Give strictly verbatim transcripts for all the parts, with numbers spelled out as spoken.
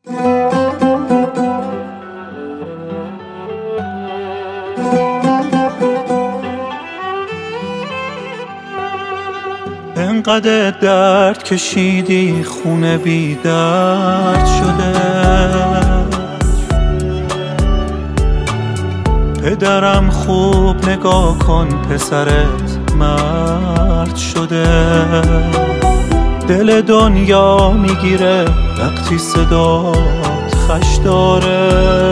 انقدر درد کشیدی خونه بی درد شده، پدرم خوب نگاه کن پسرت مرد شده. دل دنیا میگیره وقتی صدات خش داره،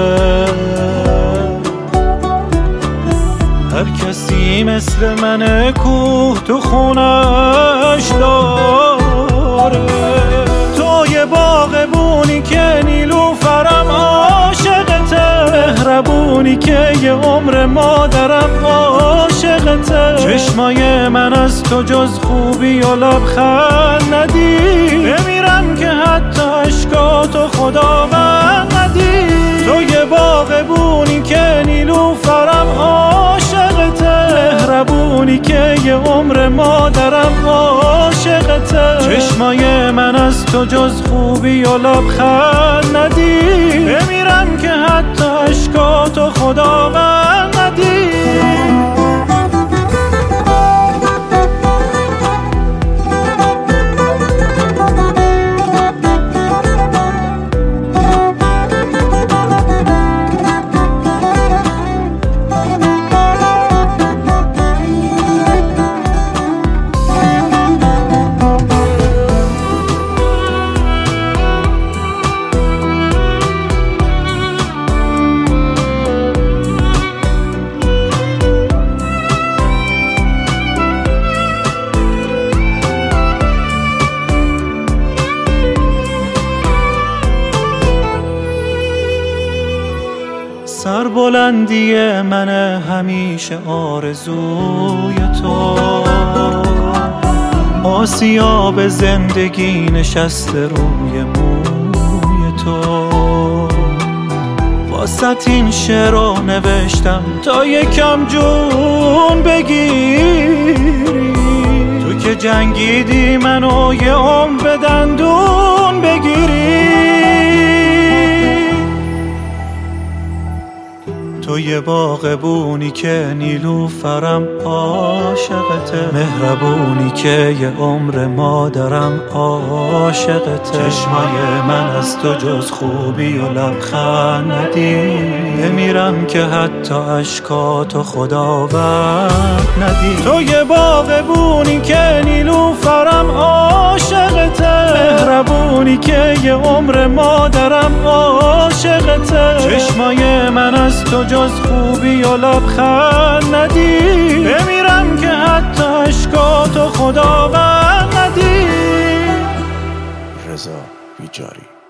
هر کسی مثل من کوه تو خونش داره. تو یه باغبونی که نیلوفرم عاشقته، مهربونی که یه عمر مادرم عاشقته. چشمای من از تو جز خوبی و لبخند ندید، بمیرم که حتی عشقاتو خداوند ندید. تو یه باغبونی که نیلوفرم عاشقته، مهربونی که یه عمر مادرم عاشقته. چشمای من از تو جز خوبی و لبخند ندید، بمیرم که حتی عشقاتو خداوند ندید. سربلندی من همیشه آرزوی تو، آسیاب زندگی نشسته روی موی تو. واسه این شعر رو نوشتم تا یکم جون بگیری، تو که جنگیدی منو یه عمر به دندون بگیری. تو یه باغبونی که نیلوفرم عاشقته، مهربونی که یه عمر مادرم عاشقته. چشمای من از تو جز خوبی و لبخند ندید، بمیرم که حتی عشقاتو خداوند ندید. تو یه باغبونی که نیلوفرم عاشقته، مهربونی که یه عمر مادرم عاشقته. چشمای من از تو جز خوبی و لبخند ندید، بمیرم که حتی عشقاتو خداوند ندید. رضا بیجاری.